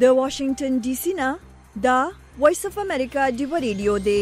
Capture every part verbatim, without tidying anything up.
د واشنگټن ډي سي نه دا وایس اف امریکا ډیو ریډیو دی.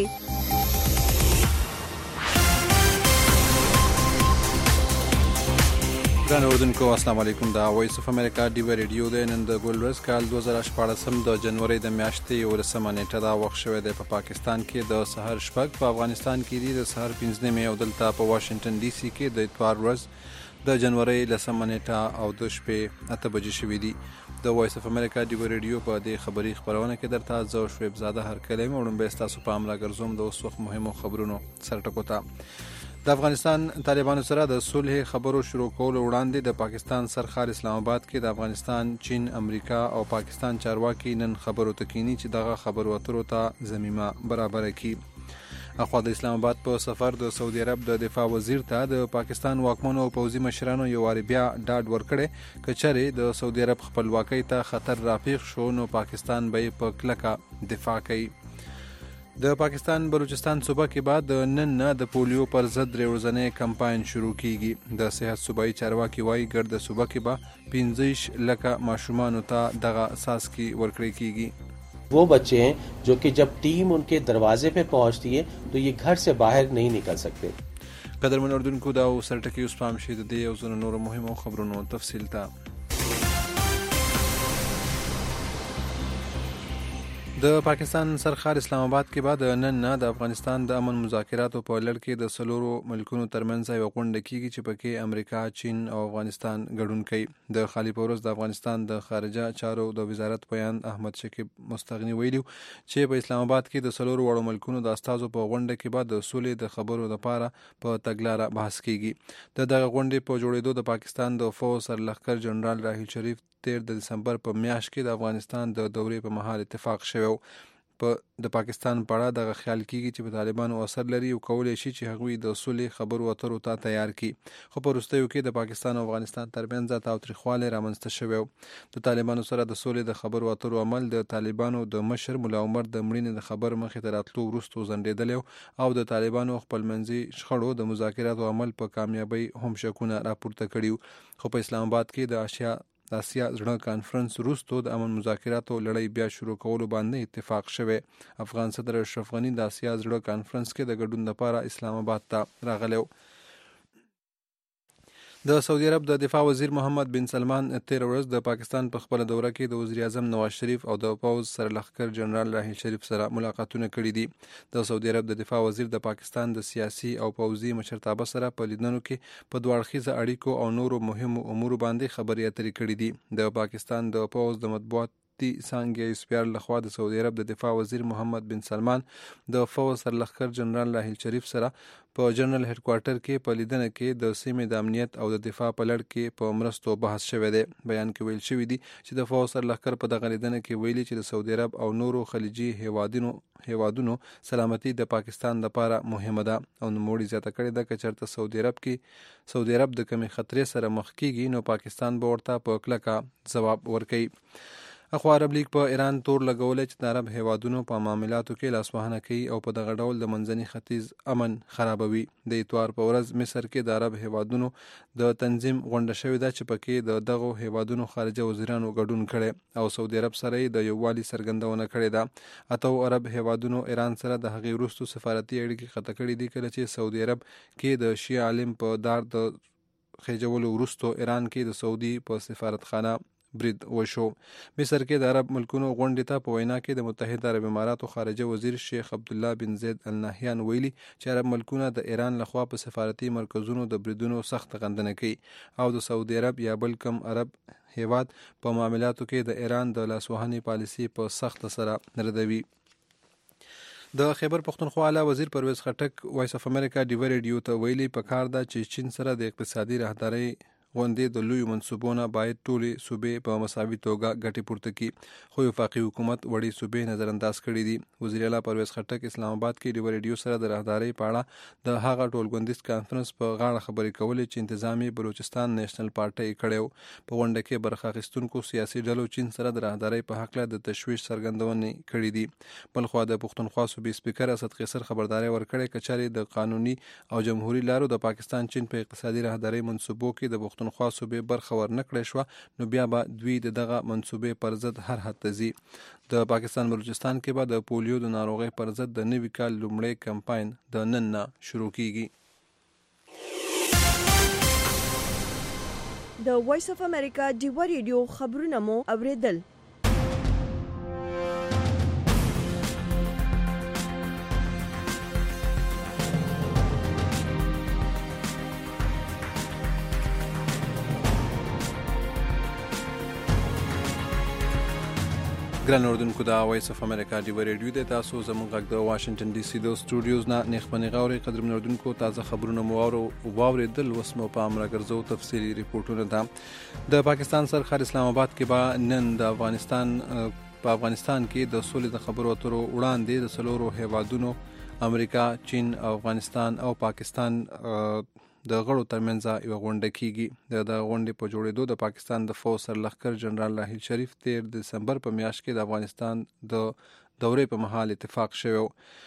ګران اوردونکو السلام علیکم. دا وایس اف امریکا ډیو ریډیو دی. نن د ګولورس کال دوه زره شپاړس د جنوري د میاشتې یولسمه نیټه دا وخت شوی دی. په پاکستان کې د سحر شپږ، په افغانستان کې دی د سحر پنځه نیمې او دلته په واشنگټن ډي سي کې د اتوار ورځ د جنوري لسمه نیټه او د شپې اته بجې شوې دي. د وایس اف امریکا ډیو ریډیو په دې خبري خبرونه کې درته زه شعیب زاده هر کلمه وړاندې ستاسو په امر راګرځوم د اوس وخت مهمو خبرونو سرټکو ته. د افغانستان طالبانو سره د صلح خبرو شروع کولو وړاندې د پاکستان سرخار اسلام آباد کې د افغانستان، چین، امریکا او پاکستان چارواکي نن خبرو تکینی چې دغه خبرو اترو ته زمینه برابر کړي. اخوا د اسلام آباد په سفر د سعودي عرب د دفاع وزیر ته د پاکستان واکمنو او پوځي مشرانو یو وار بیا ډاډ ورکړی که چېرې د سعودي عرب خپلواکۍ ته خطر راپېښ شو نو پاکستان به یې په کلکه دفاع کوي. د پاکستان بلوچستان صوبه کې بعد د نن نه د پولیو پر ضد درې ورځنی کمپاین شروع کیږي. د صحت صوبایي چارواکي وایي ګرد صوبه کې به پنځه لکه ماشومانو ته دغه څاڅکي ورکړل کیږي. वो बच्चे हैं जो कि जब टीम उनके दरवाजे पे पहुंचती है तो ये घर से बाहर नहीं निकल सकते. قدرمن اردوونکو دا سرټکی اوس پام شي د دې او زنو نور مهمو خبرونو تفصیل ته. د پاکستان سرخار اسلام آباد کې بعد نن نه د افغانستان د امن مذاکراتو په لړ کې د سلورو ملکونو ترمنځ یو غونډه کیږي چې پکې امریکا، چین او افغانستان ګډون کوي. د خالی پورس د افغانستان د خارجه چارو د وزارت بیان احمد شکیب مستغنی ویلو چې په اسلام آباد کې د سلورو وړو ملکونو د استازو په غونډه کې بعد د سولې د خبرو لپاره په تګلارې بحث کیږي. د دغه غونډې په جوړېدو د پاکستان د فوج سرلښکر جنرال راحیل شریف تیر د دسمبر په میاشت کې د افغانستان د دورې په مهال اتفاق شوی. په د پاکستان په اړه دغه خیال کیږي چې په طالبانو اثر لري او کولای شي چې هغوی د صلح خبرو اترو ته تیار کړي. خو په وروستیو کې د پاکستان او افغانستان ترمنځ تاوتریخوالی رامنځته شوی. د طالبانو سره د صلح د خبرو اترو عمل د طالبانو د مشر ملا عمر د مړینې د خبر مخې ته راتلو وروسته ځنډېدلی او د طالبانو خپلمنځي شخړو د مذاکراتو عمل په کامیابۍ هم شکونه راپورته کړي. خو په اسلام آباد کې د آسیا د آسیا زړه کانفرنس وروسته د امن مذاکراتو لړۍ بیا شروع کولو باندې اتفاق شوی. افغان صدر اشرف غني د آسیا زړه کانفرنس کې د ګډون لپاره اسلام آباد ته راغلی. د سعودي عرب د دفاع وزیر محمد بن سلمان تیر ورځ د پاکستان په خپل دوره کې د وزیر اعظم نواز شریف او د پوځ سرلښکر جنرال راحیل شریف سره ملاقاتونه کړي دي. د سعودي عرب د دفاع وزیر د پاکستان د سیاسي او پوځي مشرتابه سره په لیدنو کې په دوه اړخیزه اړیکو او نورو مهمو امورو باندې خبرې اترې کړي دي. د پاکستان د پوځ د مطبوعات څانګې اسپیار لخوا د سعودي عرب د دفاع وزیر محمد بن سلمان د فوج سرلښکر جنرال راحیل شریف سره په جنرال هډ کوارټر کې په لیدنه کې د سیمې د امنیت او د دفاع په لړ کې په مرستو بحث شوی دی. بیان کې ویل شوی دی چې د فوج سرلښکر په دغه لیدنه کې ویلي چې د سعودي عرب او نورو خلیجي هیوادونو هیوادونو سلامتی د پاکستان لپاره مهمه ده او نوموړي زیاته کړې ده که چېرته سعودي عرب کې سعودي عرب د کمې خطرې سره مخ کیږي نو پاکستان به ورته په کلکه ځواب ورکوي. اخوا عرب لیگ په ایران تور لګولی چې د عرب هیوادونو په معاملاتو کې لاسوهنه کوي او په دغه ډول د منځني ختیځ امن خرابوي. د اتوار په ورځ مصر کې د عرب هیوادونو د تنظیم غونډه شوې ده چې پکې د دغو هیوادونو خارجه وزیرانو ګډون کړي او سعودي عرب سره د یووالي څرګندونه کړې ده. اتو عرب هیوادونو ایران سره د هغې وروسته سفارتي اړیکې قطع کړي دي کله چې سعودي عرب کې د شیعه عالم په دار د خېجولو وروسته ایران کې د سعودي په سفارتخانه برید وشو. مصر کې د عرب ملکونو غونډې ته په وینا کې د متحده عرب اماراتو خارجه وزیر شیخ عبدالله بن زید النهیان ویلي چې عرب ملکونه د ایران لخوا په سفارتي مرکزونو د بریدونو سخت غندنه کوي او د سعودي عرب یا بل کوم عرب هیواد په معاملاتو کې د ایران د لاسوهنې پالیسي په سخت سره ردوي. د خیبر پختونخوا اعلی وزیر پرویز خټک وایس اف امریکا ډیو ریډیو ته ویلي پکار ده چې چین سره د اقتصادي راهدارۍ غونډې د لویو منصوبونه باید ټولې صوبې په مساوي توګه ګټې پورته کړي خو وفاقي حکومت وړې صوبې نظر انداز کړي دي. وزیر اعلی پرویز خټک اسلام آباد کې ډیو ریډیو سره د راهدارۍ په اړه د هغه ټولګوندیز کانفرنس په غاړه خبرې کولې چې انتظامی بلوچستان نیشنل پارټي کړی. په غونډه کې برخه اخیستونکو سیاسي ډلو چین سره د راهدارۍ په هکله د تشویش څرګندونې کړې دي. بلخوا د پښتونخوا صوبې سپیکر اسد قیصر خبرداری ورکړې که چېرې د قانوني او جمهوري لارو د پاکستان چین په اقتصادي راهدارۍ منصوبو کې د پښتونخوا صوبې برخه ورنکړې شوه نو بیا به دوی د دغه منصوبې پر ضد هر حد ته ځي. د پاکستان بلوچستان کې به د پولیو د ناروغۍ پر ضد د نوي کال لومړی کمپاین د نن نه شروع کیږي. د وایس اف امریکا ډیوا ریډیو خبرونه مو اوریدل. ګران اوردونکو د وایس اف امریکا ډیوا ریډیو د تاسو زموږ غږ د واشنگټن ډي سي د سټوډیوز نه نخبني غوري قدرمن اوردونکو تازه خبرونه مو واوریدل. اوس مو په امر ګرځو تفصیلي ریپورتونه ده. د پاکستان سرخر اسلام آباد کې به نن د افغانستان په افغانستان کې د سولې د خبرو اترو وړاندې د څلورو هیوادونو امریکا، چین او افغانستان او پاکستان د غړو ترمنځ یو غونډه کیږي. د غونډې په جوړېدو د پاکستان د فوج سرلښکر جنرال راحیل شریف تیر دسمبر په میاشت کې د افغانستان د دورې په مهال اتفاق شوی.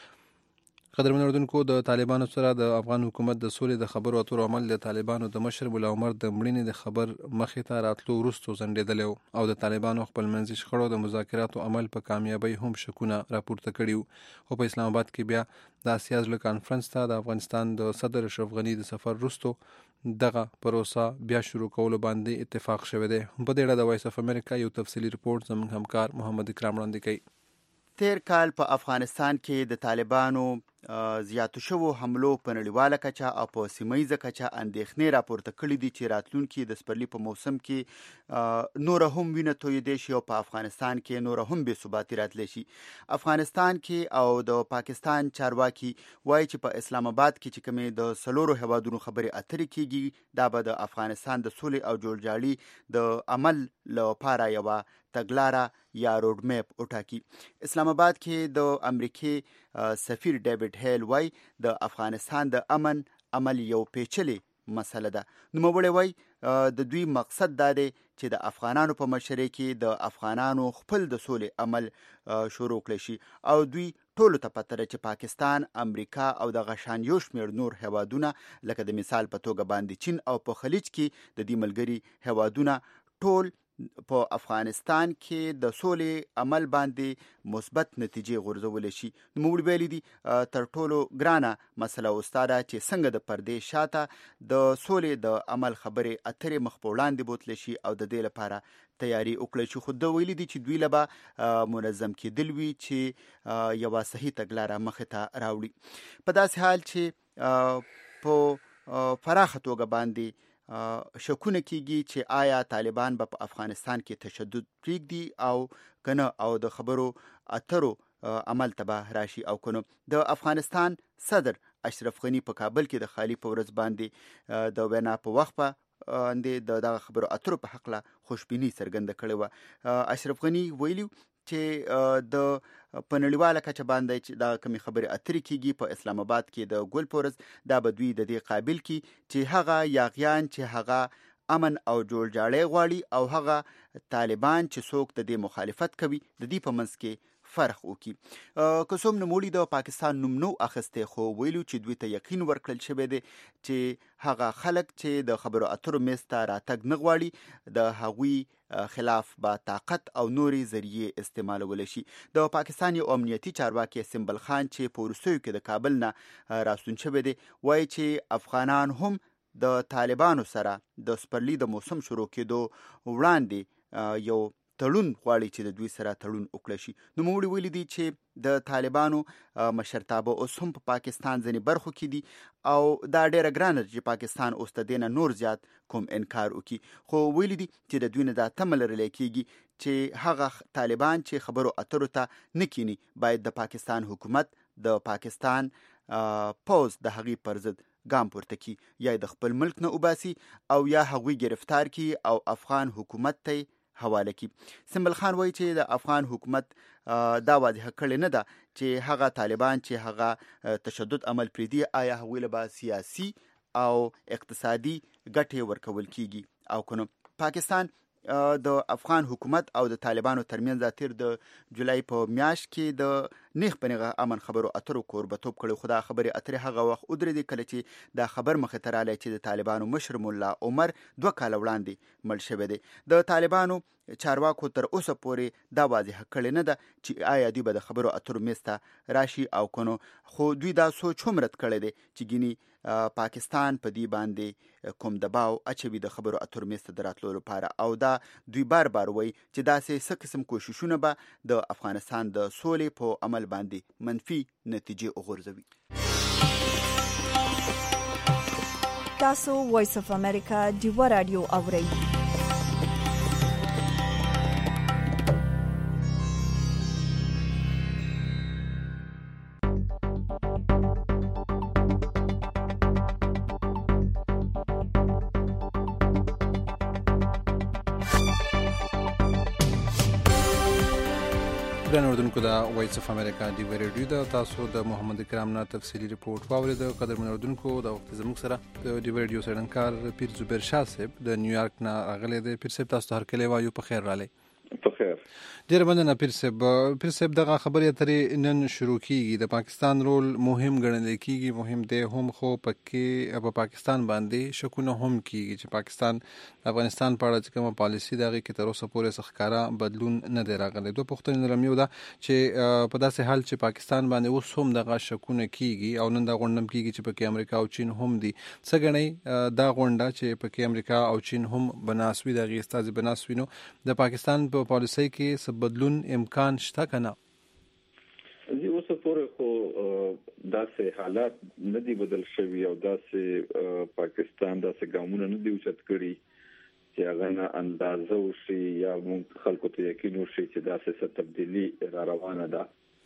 قدرمن اوردونکو د طالبانو سره د افغان حکومت د سولې د خبرو اترو عمل د طالبانو د مشر مولا عمر د مړینې د خبر مخې ته راتلو وروسته ځنډېدلی او د طالبانو خپلمنځي شخړو د مذاکراتو عمل په کامیابۍ هم شکونه راپورته کړي. خو په اسلام آباد کې بیا د اسیا زړه کانفرنس ته د افغانستان د صدر اشرف غني د سفر وروسته دغه پروسه بیا شروع کولو باندې اتفاق شوی دی. په دې اړه د وایس اف امریکا یو تفصیلي رپورټ زموږ همکار محمد اکرام وړاندې کوي. تیر کال په افغانستان کې د طالبانو زیاتو شوو حملو په نړیواله کچه او په سیمهیزه کچه اندېښنې راپورته کړي دي چې راتلونکي د سپرلي په موسم کې نوره هم وینه تویېدی شي او په افغانستان کې نوره هم بې ثباتي راتلی شي. افغانستان کې او د پاکستان چارواکي وایي چې په اسلام آباد کې چې کومې د څلورو هیوادونو خبرې اترې کیږي دا به د افغانستان د سولې او جوړجاړي د عمل لپاره یوه تګلاره یا روډ میپ وټاکي. اسلام آباد کې د امریکې سفیر ډیوډ هیل وای د افغانستان د امن عمل یو پیچلې مسله ده. نوموړی وای د دوی مقصد دا دی چې د افغانانو په مشرۍ کې د افغانانو خپل د سولې عمل شروع کړی شي او دوی ټولو ته پته ده چې پاکستان، امریکا او د غشان یو شمېر نور هیوادونه لکه د مثال په توګه باندې چین او په خلیج کې د دې ملګري هیوادونه ټول په افغانستان کې د سولې عمل باندې مثبت نتیجې غورځولی شي. نوموړي ویلي دي تر ټولو ګرانه مسله اوس دا ده چې څنګه د پردې شاته د سولې د عمل خبرې اترې مخ په وړاندې بوتلی شي او د دې لپاره تیاری وکړی شي. خو ده ویلي دي چې دوی له به منظم کېدل وي چې یوه صحیح تګلاره مخې ته راوړي. په داسې حال چې په پراخه توګه باندې شکونه کیږي چې آیا طالبان به په افغانستان کې تشدد پرېږدي او کنه او د خبرو اترو عمل ته به راشي او کنه. د افغانستان صدر اشرف غني په کابل کې د خالی په ورځ باندې د وینا په وخت په اندې د دغه خبرو اترو په حق له خوشبیني څرګنده کړې وه. اشرف غني ویلي چې د په نړیواله کچه باندې چې دا کومې خبرې اترې کیږي په اسلام آباد کې د ګل په ورځ دا به دوی د دې قابل کی چې هغه یاغیان چې هغه امن او جوړجاړی غواړي او هغه طالبان چې څوک د دې مخالفت کوي د دې په منځ کې فرق وکړي. که څوم نوموړي د پاکستان نوم نو اخیستی خو ویلو چې دوی ته یقین ورکړل شوی دی چې هغه خلک چې د خبرو اترو میز ته راتګ نه غواړي د هغوی خلاف با طاقت او نوري ذریعې استعمالولی شي. د پاکستان یو امنیتي چارواکي سمبل خان چې په وروستیو کې د کابل نه راستون شوی دی وایي چې افغانان هم د طالبانو سره د سپرلي د موسم شروع کېدو وړاندې یو تړون غواړي چې د دوی سره تړون وکړی شي. نوموړي ویلي دي چې د طالبانو مشرتابه اوس هم په پاکستان ځینې برخو کې دي او دا ډیره ګرانه چې پاکستان اوس د دې نه نور زیات کوم انکار وکړي. خو ویلي دي چې د دوی نه دا تمه لرلی کېږي چې هغه طالبان چې خبرو اترو ته نه کینی باید د پاکستان حکومت د پاکستان پوز د هغې پر ضد ګام پورته کی یا د خپل ملک نه وباسي او یا هغوی گرفتار کی او افغان حکومت ته حواله کی. سمبل خان وایي چې د افغان حکومت دا واضح کړی نه ده چې هغه طالبان چې هغه تشدد عمل پرېږدي آیا هغوی له به سیاسي او اقتصادي ګټې ورکول کیږي او کنه. پاکستان د افغان حکومت او د طالبانو ترمنځ تیر د جولای په میاشت کې د نیغ په نیغه امن خبرو اترو کوربتوب کړي، خو دا خبرې اترې هغه وخت ودرېدې کله چې دا خبر مخې ته رالی چې د طالبانو مشر ملا عمر دوه کاله وړاندې مړ شوی دی. د طالبانو چارواکو تر اوسه پورې دا واضح کړې نه ده چې آیا دوی به د خبرو اترو میز ته راشي او کنو، خو دوی دا سوچ هم رد کړی دی چې ګینی پاکستان په دې باندې کوم دباو اچوي د خبرو اترو میز ته د راتلو لپاره، او دا دوی بار بار وایي چې داسې څه قسم کوششونه به د افغانستان د سولې په عمل باندې منفي نتیجې وغورځوي. تاسو وایس اف امریکا ډیوه رادیو اورئ. ګران اردوونکو د وایس اف امریکا ډیوه رادیو ده، تاسو د محمد کرام نه تفصیلي ریپورت واورید. قدرمن اردوونکو د وخت زموږ سره د ډیوه رادیو څېړنکار پیر زبیر شاه صاحب د نیویارک نه راغلی دی. پیر صاحب تاسو ته هرکلی وایو، په خیر راغلی. په خیر. ډېره مننه پیر صاحب. پیر صاحب دغه خبرې اترې نن شروع کیږي. د پاکستان رول مهم ګڼل کیږي، مهم دی هم، خو پکې په پاکستان باندې شکونه هم کیږي چې پاکستان د افغانستان په اړه چې کومه پالیسي د هغې کې تر اوسه پورې څه ښکاره بدلون نه دی راغلی. دوه پوښتنې لرم. یو دا چې په داسې حال چې پاکستان باندې اوس هم دغه شکونه کیږي او نن دا غونډه هم کیږي چې پکې امریکا او چین هم دي، څه ګڼئ دا غونډه چې پکې امریکا او چین هم بناس وي، د هغې استازي بناس وي، نو د پاکستان په پالیسۍ کې څه بدلون امکان شته که نه؟ زه اوسه پورې خو داسې حالات نه دي بدل شوي او داسې پاکستان داسې ګامونه نه دي اوچت کړي چې هغه نه اندازه وشي یا موږ خلکو ته یقین وشي چې داسې څه تبدیلي را روانه ده.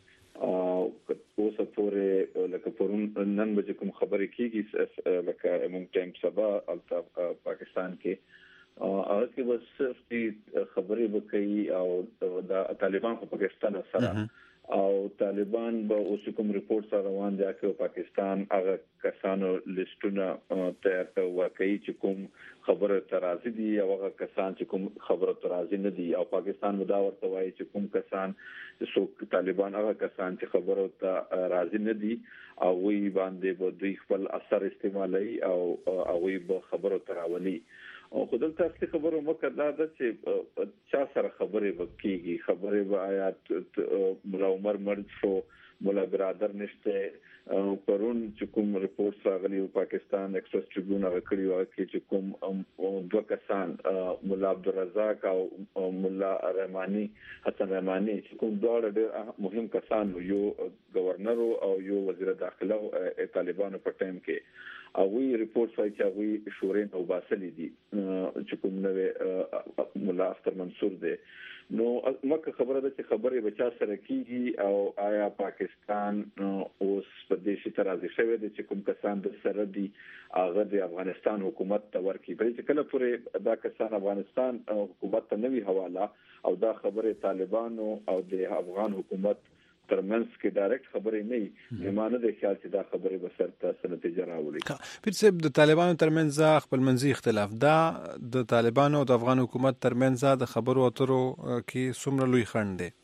اوسه پورې لکه پرون نن به چې کوم خبرې کېږي لکه موږ ټایم سبا هلته پاکستان کې هغه کې به صرف خبرې به کوي او د طالبان خو پاکستان سره او طالبان به اوس کوم ریپورت سره روان دي چې پاکستان هغه کسانو لیستونه تیار کوي چې کوم خبره ترازی دي او هغه کسان چې کوم خبره ترازی نه دي، او پاکستان مدا ورته وایي چې کوم کسان چې طالبان هغه کسان چې خبره ته راضي نه دي او وی باندې به دوی خپل اثر استعمالي او هغه به خبره تراولي. او خدای ته اصلي خبره مکه دا ده چې چا سره خبرې وکړي، خبرې به آیات مولا عمر مرد شو، مولا برادر نشته. پرون چې کوم ریپورت راغلی پاکستان ایکسپریس ټریبیون هغه کړی و چې کوم دوه کسان مولا عبدالرزاق او مولا رحماني حسن رحماني چې کوم دوه ډېر مهم کسان، یو گورنر او یو وزیر داخله طالبانو په ټایم کې، او وی ریپورت وايي چې هغه شورین او باسلی دي چې کوم نوې مولا اختر منصور دی. نو مکه خبره ده چې خبرې بچا سره کیږي او آیا پاکستان اوس په دې شي ترازی شوی دی چې کوم کسان د سره دي هغه د افغانستان حکومت ته ورکړي، بلکې چې کله پورې دا کسان افغانستان حکومت ته نوي حواله او دا خبره طالبانو او د افغان حکومت ترمنځ کې ډایرکټ خبرې نه وي، معنی د خیال چې دا خبرې به سرته نتیجه راوړي. پیر صاحب د طالبانو ترمنځ خپل منځي اختلاف دا د طالبانو او د افغان حکومت ترمنځ د خبرو اترو کې څومره لوی خنډ دی؟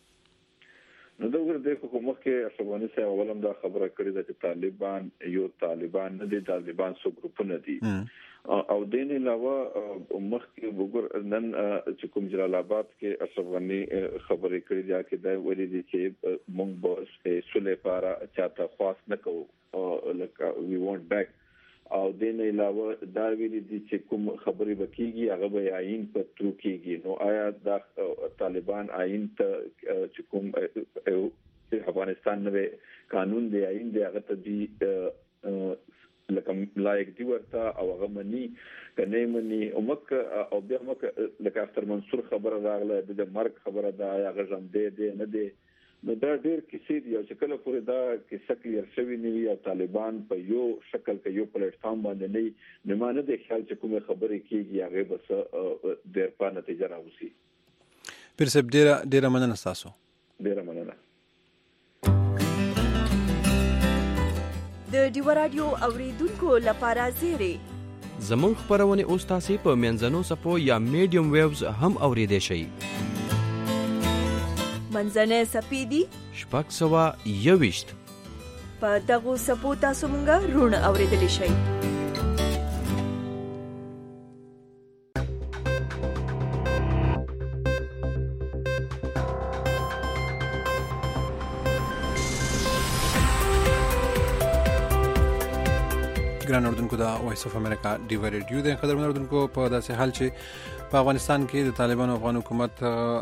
نو دا ور د حکومت کې افغاني صاحب اولم دا خبره کړې ده چې طالبان یو طالبان نه دي، طالبان څو ګروپونه دي او دین علاوه مخکې وګور نن چې کوم جلال آباد کې افغاني خبرې کړې ده چې دا ویلي دي چې موږ به سولې لپاره چاته خاص نه کوو لکه وی وانټ بیک، او دین علاوه دا ویلي دي چې کوم خبرې وکړي هغه به آئین په ترو کېږي. نو آیا دا طالبان آئین ته چې کوم افغانستان نوې قانون دی آئین دی هغه ته دی لکه لایق دی ورته او هغه مني کنه مني او مکه او بیا مکه لکه اختر منصور خبره راغله د مرګ خبره دا هغه ځم دی دی نه دی. نو دا ډېر کیسې دي چې کله پورې دا کیسه کلیر شوی نه وي او طالبان په یو شکل کې یو پلیټ فارم باندې نه نمانه د خیال چې کومه خبرې کیږي هغه بس ډېر په نتیجه راوځي. پیر صاحب ډېر ډېر مننه تاسو. ډېر مننه. د ډیوه رادیو اوریدونکو لپاره زیری زموږ خپرونې اوس تاسې په منځنو څپو یا میډیم ویوز هم اورېدی شئ. منځنی څپې دي شپږ سوه یوویشت. په دغو څپو تاسو مونږه روڼ اورېدلی شئ. ګران اردوونکو د وایس اف امریکا ډیو ریډیو د قدرمن اردوونکو په داسې حال چې په افغانستان کې د طالبانو افغان حکومت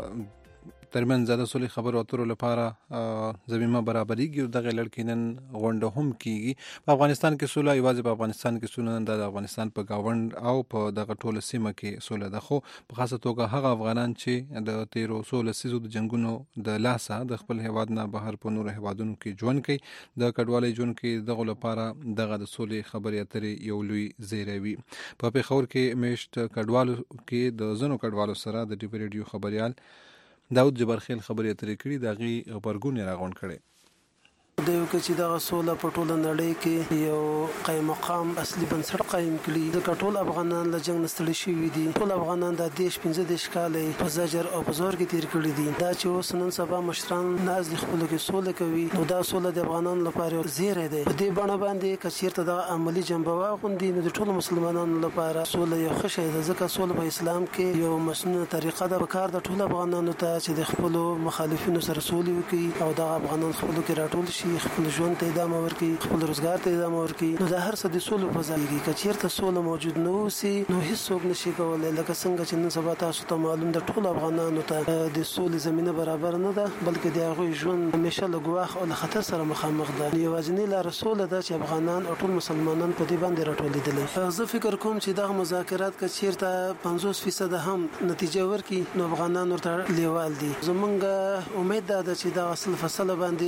ترمن زیاده سولې خبرو اترو لپاره زمینه برابرېږي او دغه لړ کې نن غونډه هم کیږي. په افغانستان کې سوله یوازې په افغانستان کې سوله نه ده، د افغانستان په گاوند او په دغه ټوله سیمه کې سوله ده، خو په خاصه توګه هغه افغانان چې د تیرو څو لسیزو د جنګونو د لاسه د خپل هیواد نه بهر په نورو هیوادونو کې ژوند کوي، د کډوالۍ ژوند کې دغه لپاره دغه د سولې خبرې اترې یو لوی زیری وي. په پېښور کې میشت کډوالو کې د ځینو کډوالو سره د ډیو ریډیو خبريال داود جبارخیل خبرې اترې کړي، د هغې غبرګون یې راغونډ کړی. د یو کې چې دغه سوله په ټوله نړۍ کې یو قایم مقام اصلي بنسټ قایم کړي. ځکه ټول افغانان له جنګ نه ستړي شوي دي، ټول افغانان د دېرش پنځه دېرش کاله په زجر او په زور کې تیر کړي دي. دا چې اوس نن سبا مشران ناز خپلو کې سوله کوي، نو دا سوله د افغانانو لپاره یو زیری دی. په دې بڼه باندې که چېرته دغه عملي جنبه واغوندي نو د ټولو مسلمانانو لپاره سوله یو ښه شی ده. ځکه سوله په اسلام کې یو مسنونه طریقه ده. په کار د ټولو افغانانو ته چې د خپلو مخالفینو سره سولې وکړي او دغه افغانان خپلو کې راټول شي، خپل ژوند ته ادامه ورکړي، خپل روزګار ته ادامه ورکړي. نو دا هر څه د سولې په ځای کې که چېرته سوله موجود نه اوسي نو هیڅوک نشي کولی. لکه څنګه چې نن سبا تاسو ته معلوم د ټولو افغانانو ته د سولې زمینه برابر نه ده، بلکې د هغوی ژوند همیشه له ګواښ او له خطر سره مخامخ ده. یوازینۍ لاره سوله ده چې افغانان او ټول مسلمانان په دې باندې راټولېدلي. زه فکر کوم چې دغه مذاکرات که چېرته پنځوس فیصده هم نتیجه ورکړي نو افغانان ورته لیوال دي. زمونږ امید دا ده چې دغه اصل فصله باندې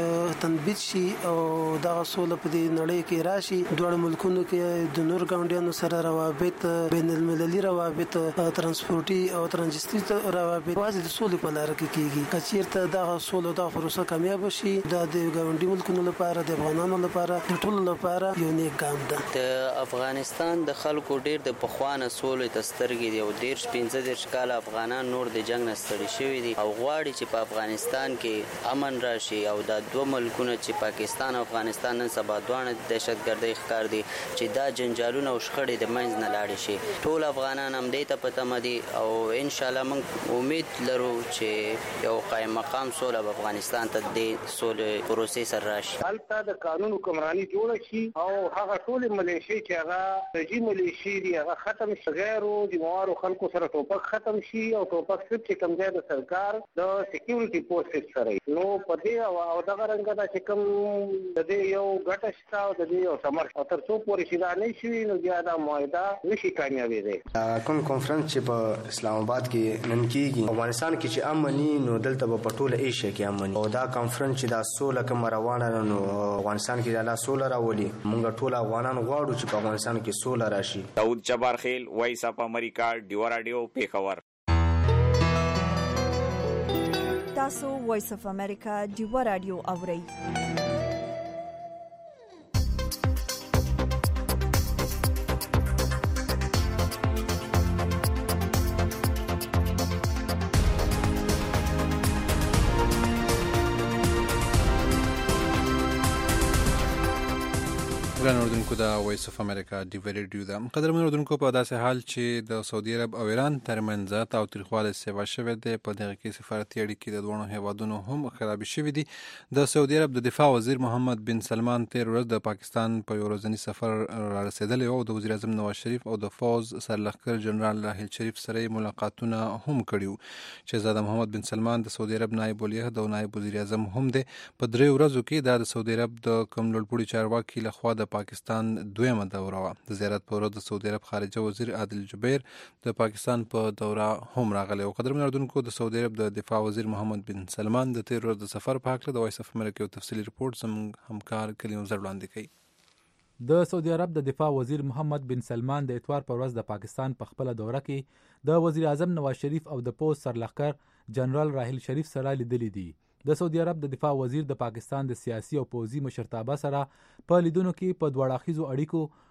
تنبیت شي او دغه سوله په دې نړۍ کې راشي. دواړو ملکونو کې د نور ګاونډیانو سره روابط، بین المللي روابط، ترانسپورټي او ترانزیتي روابط یوازې د سولې په لاره کې کېږي. که چېرته دغه سوله او دغه پروسه کامیاب شي دا د ګاونډي ملکونو لپاره، د افغانانو لپاره، د ټولو لپاره یو نیک ګام ده. د افغانستان د خلکو ډېر د پخوانه سولې ته سترګې دي او دېرش پنځه دېرش کاله افغانان نور د جنګ نه ستړي شوي دي او غواړي چې په افغانستان کې امن راشي او دا دوه ملکونه چې پاکستان او افغانستان نن سبا دواړه د دهشتګردۍ ښکار دي چې دا جنجالونه او شخړې د منځ نه لاړې شي. ټول افغانان همدې ته په تمه دي او انشاءالله موږ امید لرو چې یو قایم مقام سوله په افغانستان ته د سولې پروسې سره راشي. هلته د قانون حکمراني جوړه شي او هغه ټولې ملیشې چې هغه رژي ملیشې دي هغه ختم شي، غیرو ذموارو خلکو سره ټوپک ختم شي او ټوپک صرف چې کوم ځای د سرکار د سکیورټي پوسټ سره نو په دې او دغه رنګه دا چې کوم د دې یو ګټه شته او د دې یو ثمر او تر څو پورې چې دا نه شي نو بیا دا معاهده نشي کامیابېدی. کوم کنفرانس چې په اسلام آباد کې نن کېږي افغانستان کې چې امني نو دلته به په ټوله ایشیا کې امني او دا کنفرانس چې دا سوله کوم روانه نو افغانستان کې دا سوله راولي. موږ ټول افغانان غواړو چې په افغانستان کې سوله راشي. داود جبار خیل، وایس اف امریکا، ډیو رادیو، پېښور. تاسو وایس اف امریکا ډیو رادیو اورئ. ګران اردوونکو د وایس اف امریکا ډیو ریډیو ده. قدرمن اردوونکو په داسې حال چې د سعودي عرب او ایران ترمنځ تاوتریخوالی سیوا شوی دی، په دغه کې سفارتي اړیکې د دواړو هیوادونو هم خرابې شوي دي. د سعودي عرب د دفاع وزیر محمد بن سلمان تیر ورځ د پاکستان په یو ورځني سفر را رسېدلی او د وزیر اعظم نواز شریف او د فوز سرلښکر جنرال راحیل شریف سره ملاقاتونه هم کړي وو. شهزاده محمد بن سلمان د سعودي عرب نایب ولیعهد او نایب وزیر اعظم هم دی. په درې ورځو کې دا د سعودي عرب د کوم لوړپوړي چارواکي لخوا د پاکستان دویمه دوره وه. د زیارت په ورځ د سعودي عرب خارجه وزیر عادل جبیر د پاکستان په دوره هم راغلی. او قدرمن اردوونکو د سعودي عرب د دفاع وزیر محمد بن سلمان د تیر ورځ د سفر په هکله د وایس اف امریکا یو تفصیلي رپورټ زموږ همکار کلیم زر وړاندې کوي. د سعودي عرب د دفاع وزیر محمد بن سلمان د اتوار په ورځ د پاکستان په خپله دوره کې د وزیر اعظم نواز شریف او د پوز سرلښکر جنرال راحیل شریف سره لیدلي دي. د سعودي عرب د دفاع وزیر د پاکستان د سیاسي او پوځي مشرتابه سره په لیدونو کې په دواړه اړخیزو اړیکو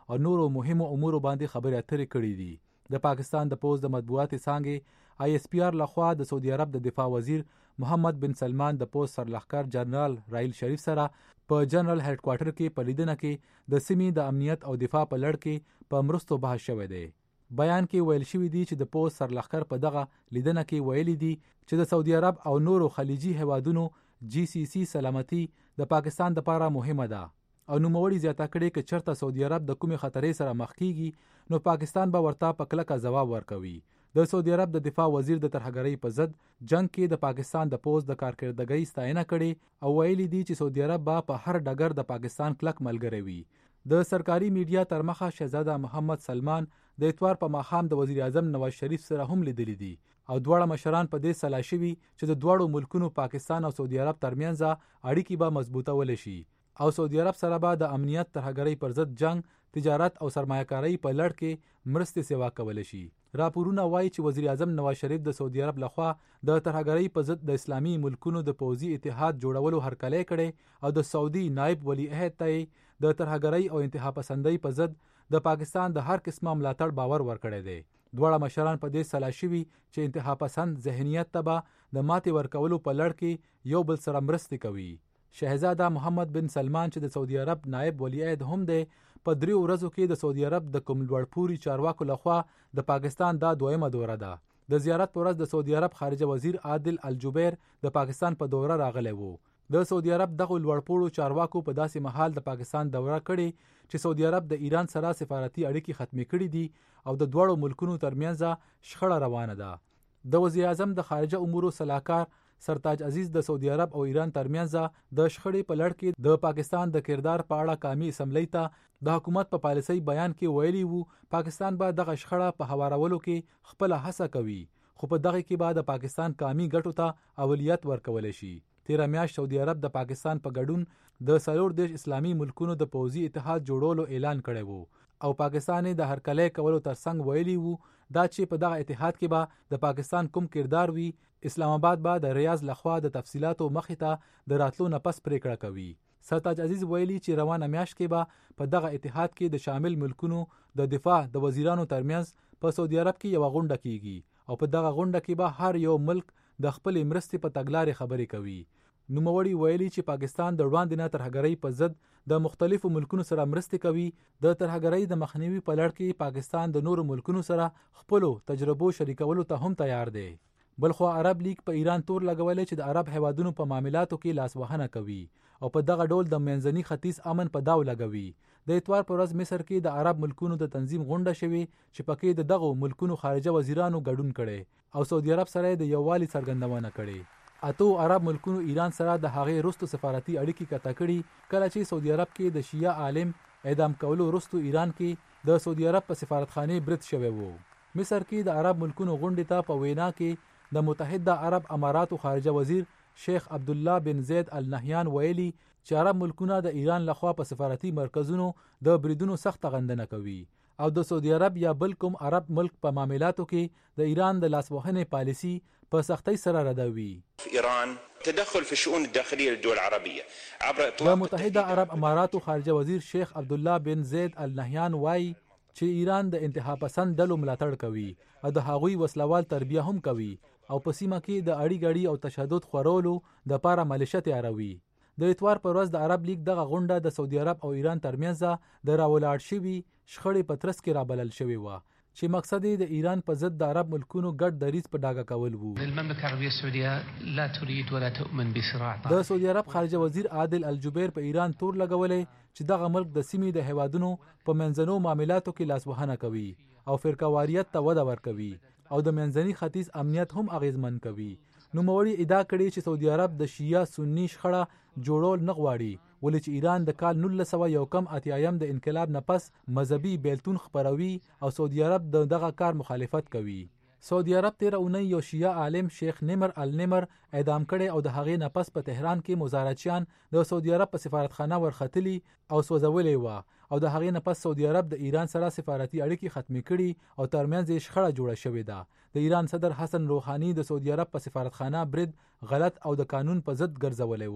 او نورو مهمو امورو باندې خبرې اترې کړې دي. د پاکستان د پوز د مطبوعاتي څانګې آی اس پی آر لخوا د سعودي عرب د دفاع وزیر محمد بن سلمان د پوز سرلښکر جنرال راحیل شریف سره په جنرال هډ کوارټر کې په لیدنه کې د سیمې د امنیت او دفاع په لړ کې په مرستو بحث شوی دی. بیان کې ویل شوی دی چې د پوز سرلښکر په دغه لیدنه کې ویلي دي چې د سعودي عرب او نورو خلیجي هیوادونو جی سی سی سلامتی د پاکستان لپاره مهمه ده او نوموړي زیاته کړې چې چرته سعودي عرب د کومې خطرې سره مخ کیږي نو پاکستان به ورته په کلکه ځواب ورکوي. د سعودي عرب د دفاع وزیر د ترهګرۍ په ضد جنگ کې د پاکستان د پوز د کارکردګۍ ستاینه کړې او ویلي دي چې سعودي عرب به په هر ډګر د پاکستان کلک ملګری وي. د سرکاري میډیا تر مخه شهزاده محمد سلمان د اتوار په ماښام د وزیر اعظم نواز شریف سره هم لیدلی دي او دواړه مشران په دې سلا شوي چې د دواړو ملکونو پاکستان او سعودي عرب ترمنځ اړیکې به مضبوطول شي او سعودي عرب سره به د امنیت ترهګرۍ پر ضد جنگ، تجارت او سرمایه‌کارۍ په لړ کې مرستې سیوا کول شي. راپورونه وایي چې وزیر اعظم نواز شریف د سعودي عرب لخوا د ترهګرۍ په ضد د اسلامي ملکونو د پوځي اتحاد جوړولو هرکلی کړي او د سعودي نائب ولی عهد ته د ترهګرۍ او انتها پسندۍ په ضد د پاکستان د هر قسمه ملاتړ باور ورکړی دی. دواړه مشران په دې سلا شوي چې انتها پسند ذهنیت ته به د ماتې ورکولو په لړ کې یو بل سره مرستې کوي. شهزاده محمد بن سلمان چې د سعودي عرب نائب ولی عهد هم دی په دریو ورځو کې د سعودي عرب د کوم لوړپوړي چارواکو لخوا د پاکستان دا دویمه دوره ده. د زیارت پر ورځ د سعودي عرب خارجه وزیر عادل الجبیر د پاکستان په دوره راغلی وو. د سعودي عرب دغه لوړپوړو چارواکو په داسې مهال د پاکستان دوره کړې چې سعودي عرب د ایران سره سفارتي اړیکې ختمې کړې دي او د دواړو ملکونو ترمنځ شخړه روانه ده. د وزیر اعظم د خارجه امورو سلاکار سرتاج عزیز د سعودي عرب او ایران ترمنځ د شخړې په لړ کې د پاکستان د کردار په اړه قومي اسمبلی ته د حکومت په پالیسۍ بیان کې ویلي وو پاکستان به دغه شخړه په هوارولو کې خپل هڅه کوي خو په دغه کې به د پاکستان قومي ګټو ته اولویت ورکول شي. تیره میاشت سعودي عرب د پاکستان په ګډون د څلور دیش اسلامي ملکونو د پوځي اتحاد جوړولو اعلان کړی وو او پاکستان د هرکلی کولو ترڅنګ ویلي وو دا چې په دغه اتحاد کې به د پاکستان کوم کردار وي اسلام آباد به د ریاض لخوا د تفصیلاتو مخې ته د راتلو نه پس پریکړه کوي. سرتاج عزیز ویلي چې روانه میاشت کې به په دغه اتحاد کې د شامل ملکونو د دفاع د وزیرانو ترمنځ په سعودي عرب کې یوه غونډه کیږي او په دغه غونډه کې به هر یو ملک د خپلې مرستې په تګلارې خبرې کوي. نوموړي ویلي چې پاکستان د وړاندې نه ترهګرۍ په ضد د مختلفو ملکونو سره مرستې کوي. د ترهګرۍ د مخنیوي په لړ کې پاکستان د نورو ملکونو سره خپلو تجربو شریکولو ته هم تیار دی. بلخو عرب لیگ په ایران تور لګولې چې د عرب هیوادونو په معاملاتو کې لاسوهنه کوي او په دغه ډول د منځني ختیځ امن په داو لګوي. د اتوار پر ورځ مصر کې د عرب ملکونو د تنظیم غونډه شوې چې پکې د دغو ملکونو خارجه وزیرانو ګډون کړي او سعودي عرب سره د یووالي څرګندونه کړي. اتو عرب ملکونو ایران سره د هغې رستو سفارتي اړیکې قطع کړي کله چې سعودي عرب کې د شیعه عالم اعدام کولو رستو ایران کې د سعودي عرب په سفارتخانه برید شوی وو. مصر کې د عرب ملکونو غونډې ته په وینا کې د متحده عرب اماراتو خارجه وزیر شیخ عبدالله بن زید النهیان ویلي چې عرب ملکونه د ایران لخوا په سفارتي مرکزونو د بریدونو سخت غندنه کوي او د سعودي عرب یا بل کوم عرب ملک په معاملاتو کې د ایران د لاسوهنې پالیسي په سختۍ سره ردوي. ایران تدخل في الشؤون الداخليه للدول العربيه عبر اطلاق د متحده عرب اماراتو خارجه وزیر شیخ عبدالله بن زید النهیان وایي چې ایران د انتها پسند ډلو ملاتړ کوي او د هغوی وسلوال تربیه هم کوي او په سیمه کې د اړی ګړی او تشدد خورولو د پاره ملیشه تیاروي. د اتوار پر ورځ د عرب لیگ دغه غونډه د سعودي عرب او ایران ترمنځ د راولاړ شوي شخړې په ترڅ کې رابلل شوې وه چې مقصد یې د ایران په ضد د عرب ملکونو ګډ دریځ په ډاګه کول وو. المملكه العربيه السعوديه لا تريد ولا تؤمن بصراع. د سعودي عرب خارجه وزیر عادل الجبیر په ایران تور لګولې چې دغه ملک د سیمې د هیوادونو په منځنو معاملاتو کې لاسوهنه کوي او فرقواریت ته وده ورکوي او د منځني ختیځ امنیت هم اغیزمن کوي. نوموړي ادعا کړې چې سعودي عرب د شیعه سنی شخړه جوړول نه غواړي ولې چې ایران د کال نولس سوه یو کم اتیایم د انقلاب نه پس مذهبي بیلتون خپروي او سعودي عرب د دغه کار مخالفت کوي. سعودي عرب تیره اونۍ یو شیعه عالم شیخ نمر النمر اعدام کړي او د هغې نه پس په تهران کې مزارچیان د سعودي عرب په سفارتخانه ورختلي او سوځولې وه او د هغې نه پس سعودي عرب د ایران سره سفارتي اړیکې ختمې کړي او ترمنځ یې شخړه جوړه شوې ده. د ایران صدر حسن روحاني د سعودي عرب په سفارتخانه برید غلط او د قانون په ضد ګرځولی وو.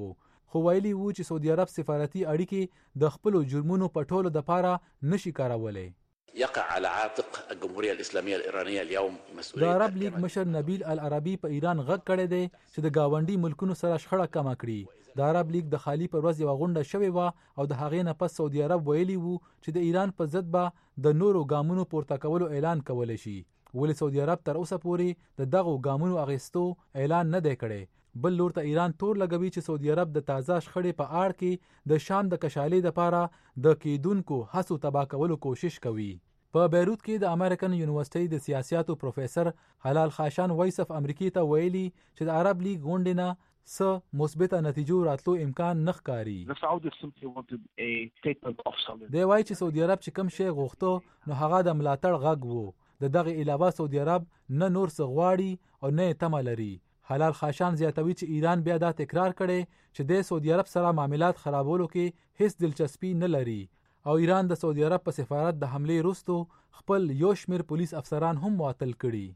خو ویلي وو چې سعودي عرب سفارتي اړیکې د خپلو جرمونو په ټولو دپاره نشي کارولی. يقع على عاتق الجمهورية الإسلامية الإيرانية اليوم مسؤولية. د عرب لیگ مشر نبیل العربي په ایران غږ کړی دی چې د گاونډي ملکونو سره شخړه کمه کړي. د عرب لیگ د خالی پر ورځ یوه غونډه شوې وه او د هغې نه پس سعودي عرب ویلي وو چې د ایران په ضد به د نورو ګامونو پورته کولو اعلان کولی شي. ولې سعودي عرب تر اوسه پورې د دغو ګامونو اخیستو اعلان نه دی کړی. بل لور ته ایران تور لګوي چې سعودي عرب د تازه شخړې په اړه کې د شام د کشالې لپاره د کیدونکو هڅو تباه کولو کوشش کوي. په بیروت کې د امریکن یونیورسيټي د سیاسياتو پروفیسر حلال خاشان وایس اف امریکای ته ویلي چې د عرب لیگ غونډې نه څه مثبته نتیجو راتلو امکان نه ښکاري. دی وایي چې سعودي عرب چې کوم شی غوښته نو هغه د ملاتړ غږ وو. د دغه علاوه سعودي عرب نه نور څه غواړي او نه تمه لري. حلال خاشان زیاتوي چې ایران بیا دا تکرار کړي چې د سعودي عرب سره معاملات خرابولو کې هیڅ دلچسپي نه لري او ایران د سعودي عرب په سفارت د حملې وروسته خپل یو شمیر پولیس افسران هم معطل کړي.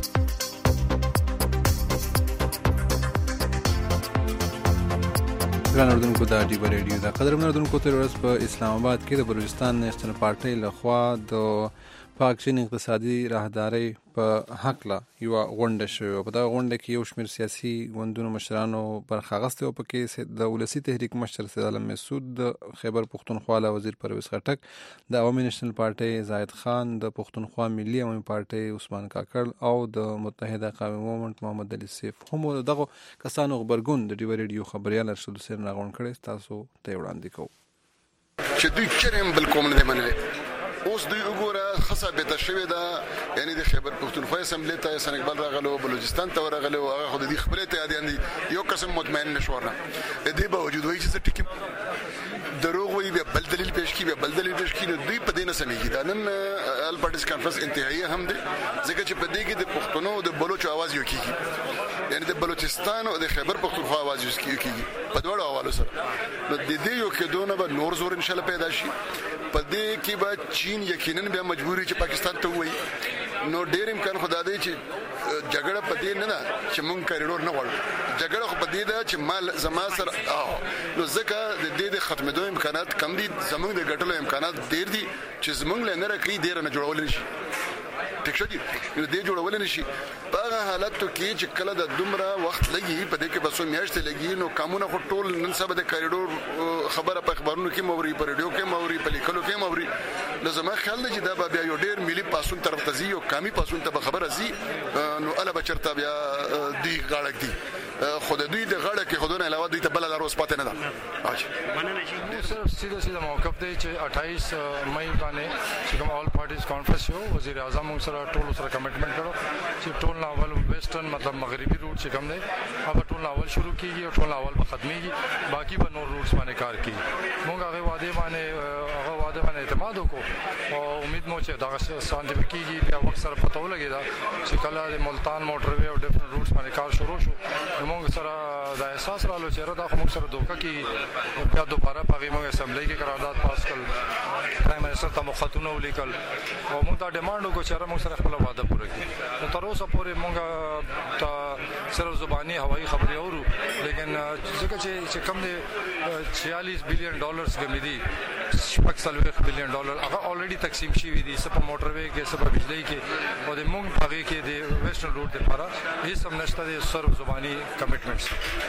ګران اردوونکو د ډیبا ریډیو د قدرمن اردوونکو تر ورځ په اسلام آباد کې د بلوچستان نیشنل پارټۍ لخوا د پاک چین اقتصادي راهدارۍ په هکله یوه غونډه شوې. په دغه غونډه کې یو شمېر سیاسي ګوندونو مشرانو برخه اخیستې وه. پکې د ولسي تحریک مشر سید عالم مسعود، د خیبر پښتونخوا وزیر پرویز خټک، د عوامي نیشنل پارټۍ زاهد خان، د پښتونخوا ملي عوامي پارټۍ عثمان کاکړ او د متحده قومي مومنټ محمد علي سیف هم دغه کسانو غبرګون د ډیبا ریډیو خبریال ارشد حسین راغونډ کړی. تاسو ته یې وړاندې کوو چې دوی چیرې هم بل قوم نه دی منلی. اوس دوی وګوره ښه ثابته شوې ده، یعنې د خیبر پښتونخوا اسمبلۍ ته احسان اقبال راغلو، بلوچستان ته ورغلو، هغه خو د دې خپلې اتحادیان دي، یو قسم مطمئن نه شو. ورنه د دې باوجود وایي چې زه ټیک دروغ وایي، بیا بل دلیل پیش کړي، بیا بل دلیل پیش کړي، نو دوی په دې نه سمېږي. دا نن آل پارټیز کانفرنس انتهایي هم دی، ځکه چې په دې کې د پښتنو او د بلوچو اواز یو کېږي، یعنې د بلوچستان او د خیبر پښتونخوا اواز یو کېږي په دواړو حوالو سره. نو د دې یو کېدو نه به نور زور انشاءالله پیدا شي. په دې کې به چین یقینا بیا مجبوري چې پاکستان ته ووایي. نو ډېر امکان خو دا دی چې جګړه په دې نه ده چې مونږ کریډور نه غواړو، جګړه خو په دې ده چې مال زما سره نو ځکه د دې د ختمېدو امکانات کم دي، زمونږ د ګټلو امکانات ډېر دي چې زمونږ له نه راکوي ډېر نه جوړول نه شي. ټیک شو دي نو دې جوړول نه شي. په هغه حالاتو کې چې کله د دومره وخت لګي، په دې کې به څو میاشتې لګي، نو کامونه خو ټول نن سبا د کریډور خبره په اخبارونو کې موري، په ریډیو کې موري، په لیکلو کې موري. نو زما خیال دی چې دا به بیا یو ډېر ملي پاسون طرف ته ځي، یو قامي پاسون ته به خبره ځي، نو هله به چېرته بیا دوی غاړه ږدي. خو د دوی د غاړه کې خودونه علاوه دوی ته بله لار اوس پاتې نه ده. صرف سیده سیده موقف دی چې اٹھائیس مئی باندې چې کوم آل پارټیز کانفرنس یو، وزیر اعظم موږ سره ټول سره کمټمنټ کړو چې ټول اول ویسټرن مطلب مغربي روټ چې کوم دی هغه ټول اول شروع کیږي او ټول اول به ختميږي، باقي به نور روټس باندې کار کوي. موږ هغه وعده باندې هغه وعده باندې اعتماد وکړو او امید مو چې دا ساينټیفیک کیږي. بیا وخت سره پته ولګي دا چې کله د ملتان موټر وی او ډیفرنٹ روټس باندې کار شروع شو، موږ سره دا احساس رالو چې را دا موږ سره دوکه کې بیا دوباره په موږ اسمبلی کې قرارداد پاس کړ، پرایم منسٹر ته مخاطونه ولیکل او موږ دا ډیماند وکړو چې موږ سره خپل وعده پوره کړي. نو تر اوسه پورې موږ ته صرف زبانی هوایي خبرې اورو، لیکن ځکه چې کم دی چھیالیس بلین ډالرز کمی دي، شپږ څلوېښت بلین ډالر هغه الریډي تقسیم شوي دي، څه په موټر وی کې، څه په بجلۍ کې، او د موږ په هغې کې د ویسټرن روټ دپاره هېڅ هم نشته دی، صرف زباني کمټمنټس.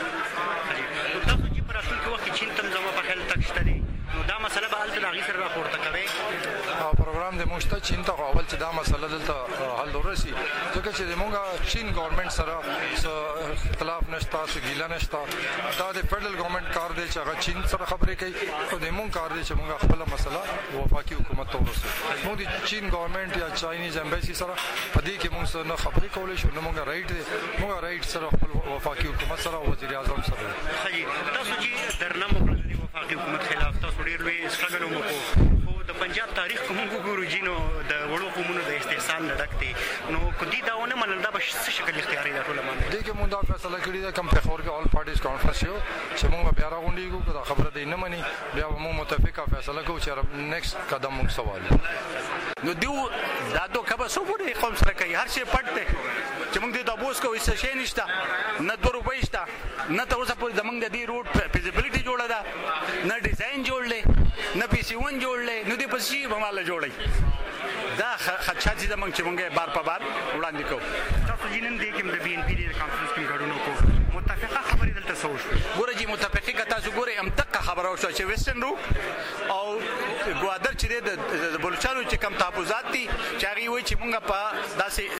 تاسو چې په راتلونکي وخت کې چین ته زما په خیال تک شته دی، نو دا مسله به هلته د هغې سره راپورته کوئ؟ پروګرام د موږ شته چین ته، خو اول چې دا مسله دلته حل ورسي، ځکه چې د موږ چین ګورنمنټ سره څه اختلاف نشته، څه ګیله نشته. دا د فیډرل ګورنمنټ کار دی چې هغه چین سره خبرې کوي، او د موږ کار دی چې موږ خپله مسله وفاقي حکومت ته ورسوو. موږ د چین ګورنمنټ یا چاینیز امبیسي سره په دې کې موږ سره نه خبرې کولی شو، نه موږ رایټ دی، موږ رایټ سره خپل وفاقي حکومت سره او وزیر اعظم سره. تاسو چې درنه مو کړل د وفاقي حکومت خلاف، تاسو ډېر لوی سټرګل مو وکړو، خو د پنجاب تاریخ که موږ وګورو جینو د وړو قومونو د استحسان نه ډک دی، نو که دوی دا ونه منل دا به څه شکل اختیاري دا ټوله باندې؟ دې کې موږ دا فیصله کړې ده، کوم پېښور کې آل پارټیز کانفرنس یو چې موږ بیا راغونډېږو، که دا خبره دی نه مني بیا به موږ متفقه فیصله کوو چې نیکسټ قدم موږ څه والو. نو دیو دا دوکه به څو پورې قوم سره کوي؟ هر شی پټ دی، چې موږ د تاسو کوی څه شي نشته نه دوه روپۍ شته نه تاسو په زمونږ د دې روټ فیزیبিলিټي جوړه ده نه ډیزاین جوړلې نه پی سی ون جوړلې نو دې پسې به مال جوړي دا خدشات دي موږ چې موږ بار په بار وړاندې کوو تاسو جنن دې کې د بي ان پی د کانفرنس کې غړونو کو متفقه خبرې دلته سوچ ګوره جی متفقه تاسو ګوره هم تک خبره وشو چې ویسټرن روټ او ګوادر چې د بلوچستان چې کم تحفظات دي چې هغه وایي چې موږ په داسې